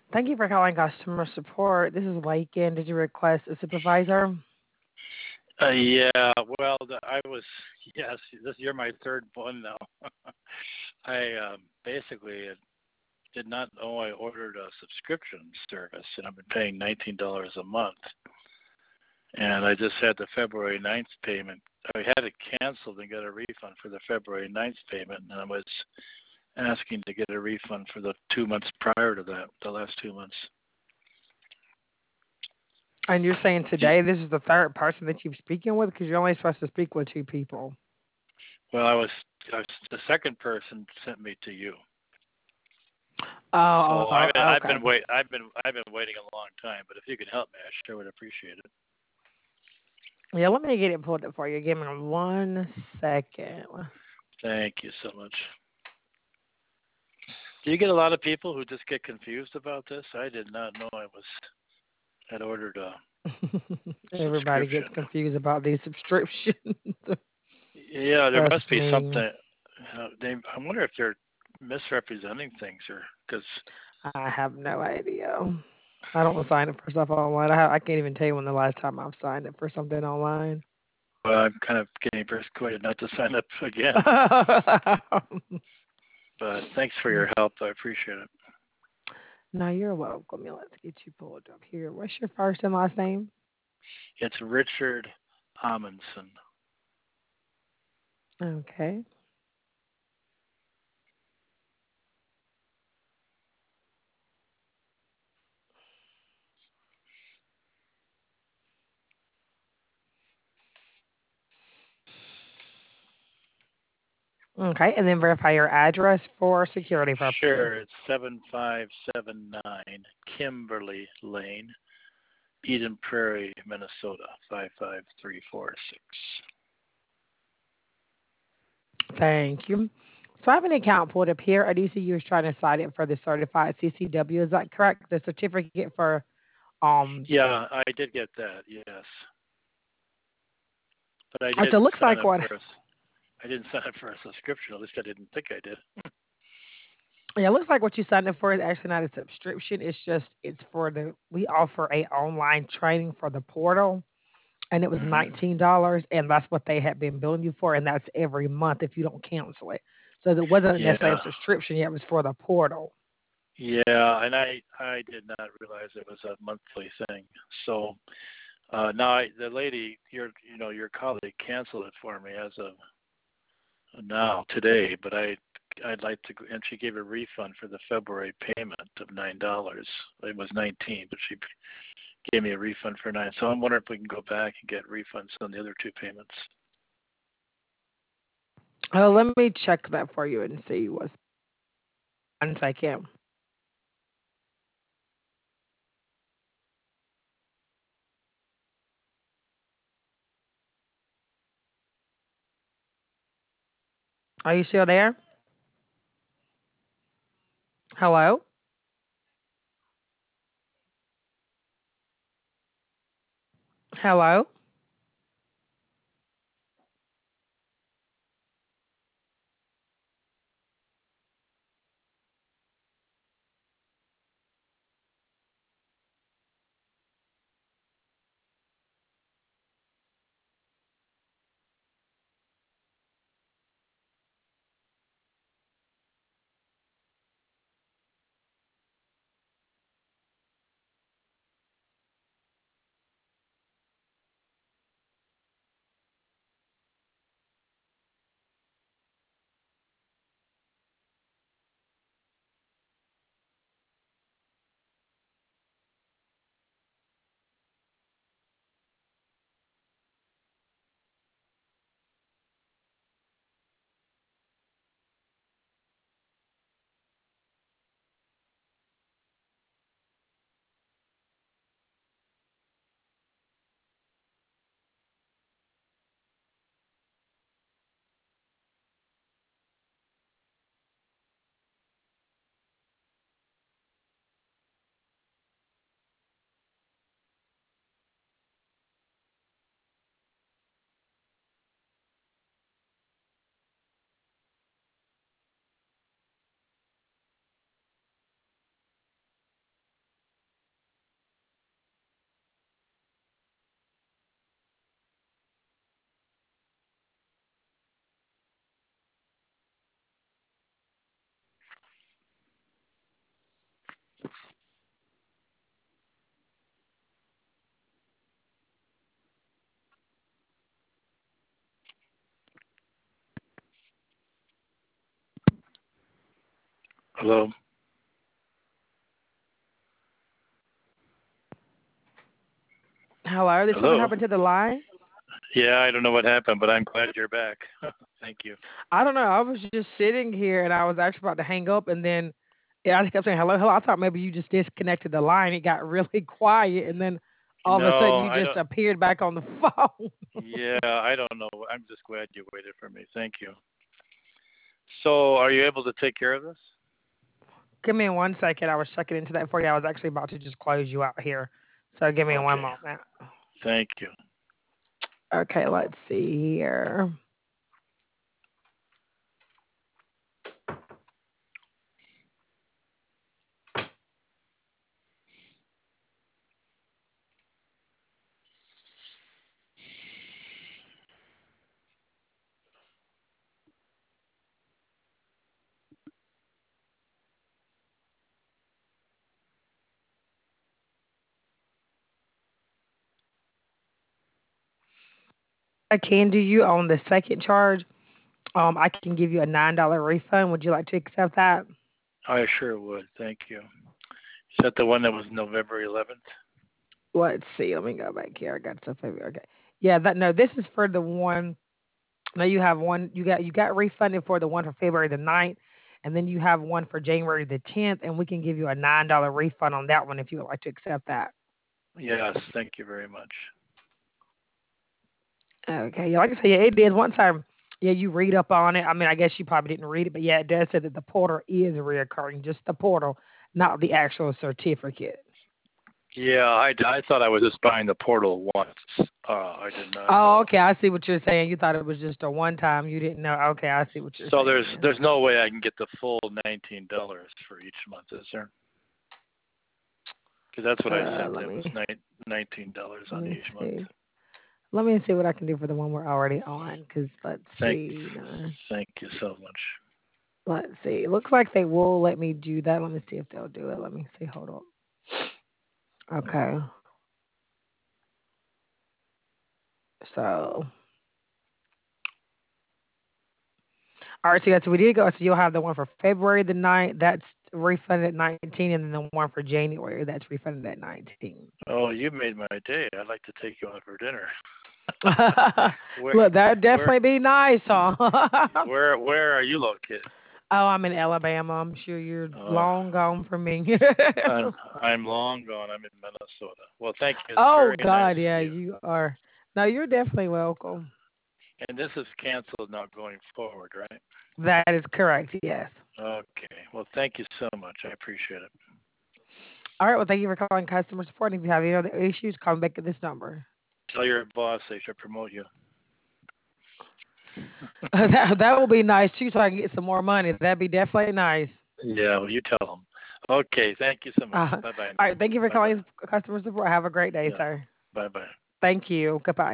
Thank you for calling customer support. This is Lakin. Did you request a supervisor? Yeah, well, I was, yes, you're my third one now. I basically did not know I ordered a subscription service, and I've been paying $19 a month. And I just had the February 9th payment. I had it canceled and got a refund for the February 9th payment, and I was asking to get a refund for the 2 months prior to that, the last 2 months. And you're saying Do- today this is the third person that you're speaking with because you're only supposed to speak with two people. Well, I was the second person sent me to you. Oh, So oh, I've okay. been waiting a long time, but if you could help me, I sure would appreciate it. Yeah, let me get it pulled up for you. Give me 1 second. Thank you so much. Do you get a lot of people who just get confused about this? I did not know I had ordered a Everybody gets subscription. confused about these subscriptions. Yeah, there Trust must be me. something. I wonder if they're misrepresenting things, or because I have no idea. I don't sign up for stuff online. I can't even tell you when the last time I've signed up for something online. well, I'm kind of getting persuaded not to sign up again. But thanks for your help. I appreciate it. No, you're welcome. Yeah, let's get you pulled up here. What's your first and last name? It's Richard Amundsen. Okay. Okay, and then verify your address for security purposes. Sure, it's 7579 Kimberly Lane, Eden Prairie, Minnesota 55346. Thank you. So I have an account pulled up here. I do see you was trying to sign up for the certified CCW. Is that correct? The certificate for Yeah, I did get that. Yes, but I so it didn't looks sign like up what for a. I didn't sign up for a subscription. At least I didn't think I did. yeah, it looks like what you signed up for is actually not a subscription. It's for the we offer a online training for the portal, and it was Hmm. $19, and that's what they had been billing you for, and that's every month if you don't cancel it. So it wasn't necessarily Yeah, a subscription yet; it was for the portal. yeah, and I did not realize it was a monthly thing. So now the lady, your colleague, canceled it for me as of now today, but I'd like to, and she gave a refund for the February payment of $9. It was 19, but she gave me a refund for 9. So I'm wondering if we can go back and get refunds on the other two payments. Let me check that for you and see what's once I can. Are you still there? Hello? Hello? Hello? Hello, did something Hello? happen to the line? Yeah, I don't know what happened, but I'm glad you're back. Thank you. I don't know. I was just sitting here and I was actually about to hang up, and then yeah, I kept saying hello, hello. I thought maybe you just disconnected the line. It got really quiet, and then all of a sudden No, you I just don't. appeared back on the phone. Yeah, I don't know. I'm just glad you waited for me. Thank you. So, are you able to take care of this? Give me one second. I was checking into that for you. I was actually about to just close you out here. So give me one Okay. moment. Thank you. Okay, let's see here. I can do you on the second charge. I can give you a $9 refund. Would you like to accept that? I sure would. Thank you. Is that the one that was November 11th? Let's see. Let me go back here. I got stuff over. Okay. Yeah, that no, this is for the one. No, you have one. You got refunded for the one for February the 9th, and then you have one for January the 10th, and we can give you a $9 refund on that one if you would like to accept that. Yes, thank you very much. Okay. Yeah, like I said, yeah, it is. Once yeah, you read up on it. I mean, I guess you probably didn't read it, but yeah, it does say that the portal is reoccurring, just the portal, not the actual certificate. Yeah, I thought I was just buying the portal once. I did not Oh, know. okay. I see what you're saying. You thought it was just a one time. You didn't know. Okay, I see what you're So saying there's there. there's no way I can get the full $19 for each month, is there? Because that's what I sent Let them was me $19 let on me each month. see. Let me see what I can do for the one we're already on. Cause let's Thank see. No, thank you so much. let's see. It looks like they will let me do that. Let me see if they'll do it. Let me see. Hold on. Okay. So, all right. So, yes, we did go. So you'll have the one for February the 9th. That's refunded at 19, and then the one for January that's refunded at 19. Oh, you made my day. I'd like to take you out for dinner. where Look, that'd where definitely be nice, huh? where are you located? Oh, I'm in Alabama. I'm sure you're Uh, long gone from me. I'm I'm long gone. I'm in Minnesota. Well, thank you. It's Oh very nice God, of yeah, you. you are. No, you're definitely welcome. And this is canceled now going forward, right? That is correct. Yes. Okay. Well, thank you so much. I appreciate it. All right. Well, thank you for calling customer support. If you have any other issues, call me back at this number. Tell your boss they should promote you. That will be nice too, so I can get some more money. That'd be definitely nice. Yeah, well, you tell them. Okay, thank you so much. All Bye bye now. right. Thank you for Bye bye. calling customer support. Have a great day, Yeah. sir. Bye bye. Thank you. Goodbye.